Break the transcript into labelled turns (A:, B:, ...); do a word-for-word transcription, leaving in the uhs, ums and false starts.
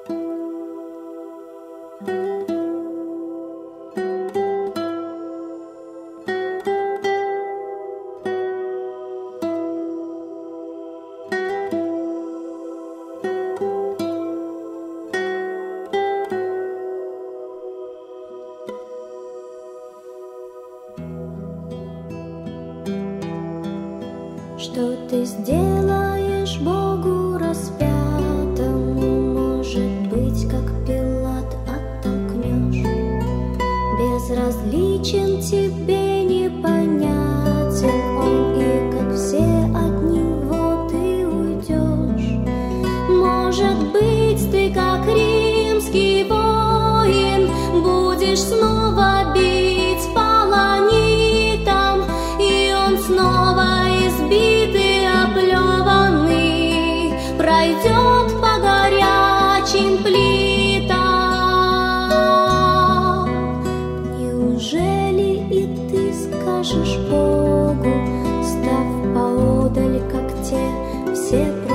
A: Что ты сделаешь Богу распятому? Может быть, как Пилат оттолкнешь? Безразличен тебе, непонятен он, и как все от него ты уйдешь. Может быть, ты, как римский воин, будешь снова бить полонитом, и он снова избитый, оплеванный, пройдет по горячим плитам. Неужели и ты скажешь Богу, став поодаль, как те все